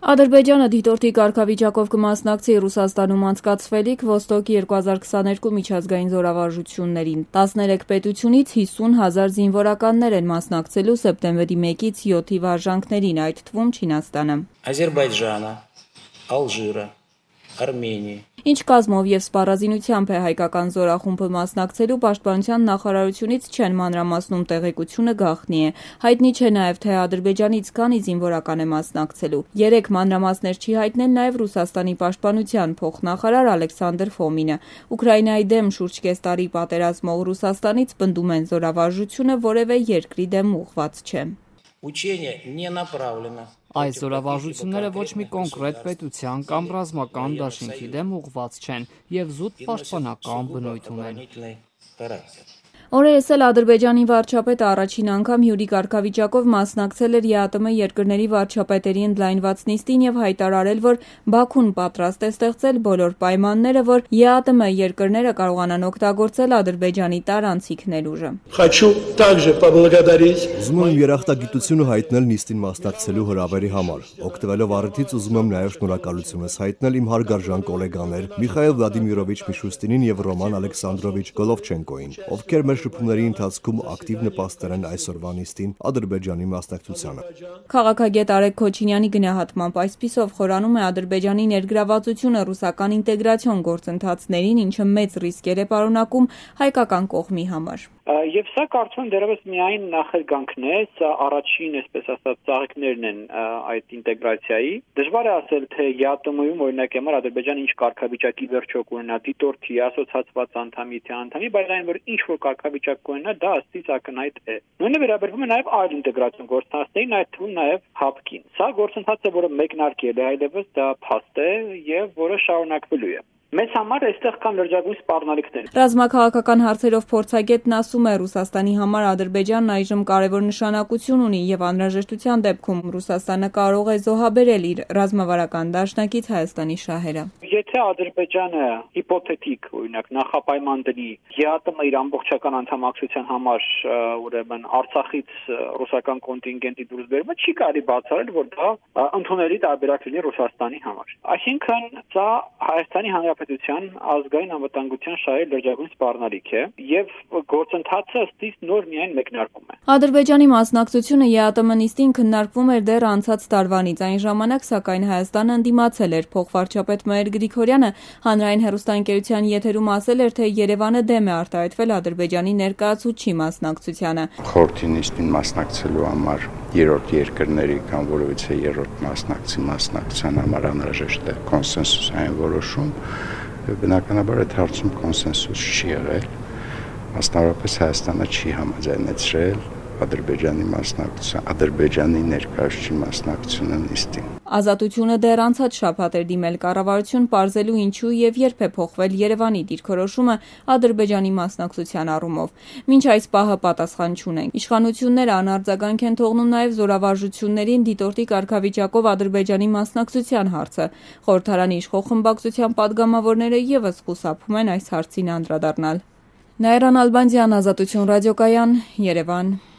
Ադրբեջանը դիտորդի կարգավիճակով կմասնակցի Ռուսաստանում անցկացվելիք Ոստոկ 2022 միջազգային զորավարժություններին։ 13 պետությունից 50,000 զինվորականներ են մասնակցելու սեպտեմբերի 1-ից 7-ի վարժանքներին, այդ թվում Չինաստանը։ Ադրբեջանը, Ալժիրը, Արմենիա։ Ինչ կազմով եւ սպառազինությամբ է հայկական զորախումբը մասնակցելու պաշտպանության նախարարությունից չեն մանրամասնում, տեղեկությունը գաղտնի է։ Հայտնի չէ նաեւ, թե Ադրբեջանից քանի զինվորական է մասնակցելու։ 3 մանրամասներ չի հայտնել նաեւ Ռուսաստանի պաշտպանության փոխնախարար Ալեքսանդր Ֆոմինը։ Ուկրաինայի դեմ շուրջ կես տարի պատերազմող Ռուսաստանից պնդում են զորավարժությունը որևէ երկրի դեմ ուղղված չէ։ Այս զորավարժությունները ոչ մի կոնկրետ պետության կամ ռազմական դաշինքի դեմ ուղղված չեն եւ զուտ պաշտպանական բնույթ ունեն։ Օրերս էլ Ադրբեջանի վարչապետը առաջին անգամ հյուրի կարգավիճակով մասնակցել էր ԵԱՏՄ երկրների վարչապետերի ընդլայնված նիստին եւ հայտարարել, որ Բաքուն պատրաստ է ստեղծել բոլոր պայմանները, որ ԵԱՏՄ երկրները կարողանան օգտագործել Ադրբեջանի տարանցիկ ներուժը։ Ուզում եմ երախտագիտությունը հայտնել նիստին մասնակցելու հրավերի համար։ Օգտվելով առիթից ուզում եմ նաեւ շնորհակալությունս հայտնել իմ հարգարժան գոլեգաներ Միխայել Վլադիմիրովիչ Միշուստինին եւ Ռոման Ալեքսանդրովիչ Գոլովչենկոին, ովքեր մեր շփումների ընթացքում ակտիվ նպաստել են այսօրվա նիստին Ադրբեջանի մասնակցությանը։ Քաղաքագետ Արեգ Քոչինյանի գնահատմամբ այսպիսով խորանում է Ադրբեջանի ներգրավվածությունը ռուսական ինտեգրացիոն գործընթացներին, ինչը մեծ ռիսկեր է պարունակում հայկական կողմի համար։ Եվ սա կարծում եմ դեռևս միայն նախերգանքն է, սա առաջին, այսպես ասած, ծաղիկներն են այդ ինտեգրացիայի։ Դժվար է ասել, թե ԵԱՏՄ-ում օրինակ համար Ադրբեջանը ինչ կարգավիճակի վերջո կունենա դիտորդի, ասոցիացված անդամի, թե անդամի, բայց այն որ ինչ որ կարգավիճակ կունենա, դա ըստից ակնհայտ է։ Նույնը վերաբերվում է նաև այլ ինտեգրացիոն գործընթացներին, այդ թվում նաև ՀԱՊԿ-ին։ Սա գործընթաց է, որը մեկնարկել է, այլևս դա փաստ է եւ որը շարունակվելու է։ Մեզ համար այստեղ կան լրջագույն սպառնալիքներ։ Ռազմաքաղաքական հարցերով փորձագետն ասում է, Ռուսաստանի համար Ադրբեջանն այժմ կարևոր նշանակություն ունի եւ անհրաժեշտության դեպքում Ռուսաստանը կարող է զոհաբերել իր ռազմավարական դաշնակից Հայաստանի շահերը։ Եթե Ադրբեջանը հիպոթետիկ, օրինակ, նախապայման դնի ԵԱՏՄ իր ամբողջական անդամակցության համար, ուրեմն Արցախից ռուսական կոնտինգենտի դուրս բերումը, չի կարելի բացառել, որ դա ընդունելի տարբերակ լինի Ռուսաստանի համար։ Այսինքն, սա Հայաստանի Հանրապետության ազգային անվտանգության շահերի լրջագույն սպառնալիք է եւ գործընթացը ըստիս նոր միայն մեկնարկում է։ Ադրբեջանի մասնակցությունը ԵԱՏՄ նիստին քննարկվում էր դեռ անցած տարվանից, այն ժամանակ սակայն Հայաստանը ընդդիմացել էր։ Փոխվարչապետ Մհեր Գրիգորյանը հանրային հեռուստաընկերության եթերում ասել էր, թե Երևանը դեմ է արտահայտվել Ադրբեջանի ներկայացուցչի մասնակցությանը։ Խորհրդի նիստին մասնակցելու համար երրորդ երկրների կամ որևիցե երրորդ մասնակցության համար անհրաժեշտ է կոնսենսուսային որոշում։ Բնականաբար այդ հարցում կոնսենսուս չի եղել, մասնավորապես Հայաստանը չի համաձայնեցրել Ադրբեջանի ներկայացուցչի մասնակցությունը նիստին։ Ազատությունը դեռ անցած շաբաթ էր դիմել կառավարություն պարզելու ինչու եւ երբ է փոխվել Երևանի դիրքորոշումը Ադրբեջանի մասնակցության առումով։ Մինչ այս պահը պատասխան չունեն։ Իշխանությունները անարձագանք են թողնում նաեւ զորավարժություններին դիտորդի կարգավիճակով Ադրբեջանի մասնակցության հարցը։ Խորհրդարանի իշխող խմբակցության падգամավորները եւս խուսափում են այս հարցին անդրադառնալ։ Նաիրա Նալբանդյան, Ազատություն ռադիոկայան, Երևան։